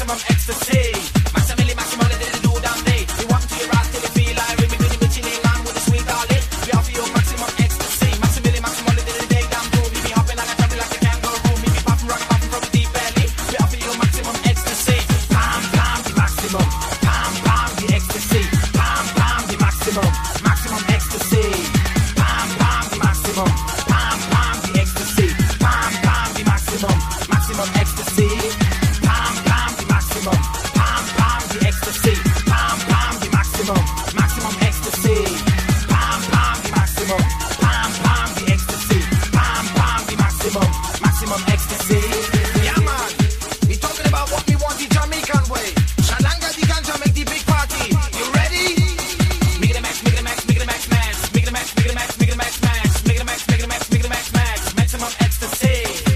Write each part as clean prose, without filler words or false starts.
maximum ecstasy. Maximally, maximally, did it do damn day. We walk to your right till you feel like we with the bitch in line with the sweet darling. We offer you maximum ecstasy. Maximally, maximally, did it day damn do. We be hopping like a trouble like a kangaroo. We be popping, rock, popping from the deep belly. We offer you maximum ecstasy. Bam, bam, the maximum. Bam, bam, the ecstasy. Bam, bam, the maximum. Maximum ecstasy. Bam, bam, the maximum. Bam, bam, the ecstasy. Bam, bam, the maximum. Maximum ecstasy. Bam, bam, the maximum. Bam, bam, the ecstasy. Bam, bam, the maximum. Maximum ecstasy. Bam, bam, the maximum. Bam, bam, the ecstasy. Bam, bam, the maximum. Maximum ecstasy. Yeah, man. We talking about what we want the Jamaican way. Shalanga the ganja make the big party. You ready? Make it a max, make it a max, make it a max, max. Make it a max, make it a max, make it a max, max. Make it a max, make it a max, make it a max, max. Maximum ecstasy.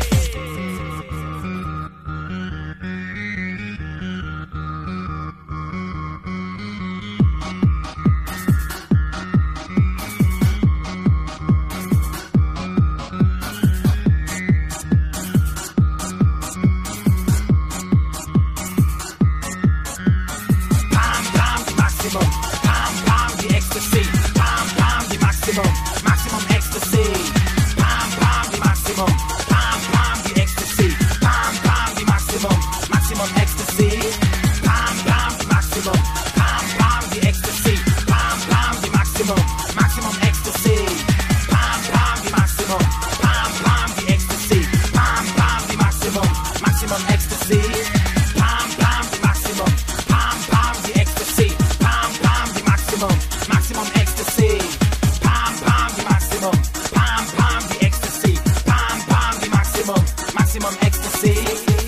Bam, bam, the maximum. Bam, bam, the ecstasy. Bam, bam, the maximum. Maximum ecstasy. Bam, bam, the maximum. Bam, bam, the ecstasy. Bam, bam, the maximum. Maximum ecstasy. Bam, bam, the maximum. Bam, bam, the ecstasy. Bam, bam, the maximum. Maximum ecstasy. Bam, bam, the maximum. Bam, bam, the ecstasy. Bam, bam, the maximum. Maximum ecstasy. Bam, bam, the maximum. Bam, bam, the ecstasy. Bam, bam, the maximum. Maximum ecstasy. Bam, bam, the maximum. Bam, bam, the ecstasy. Bam, bam, the maximum. Maximum ecstasy.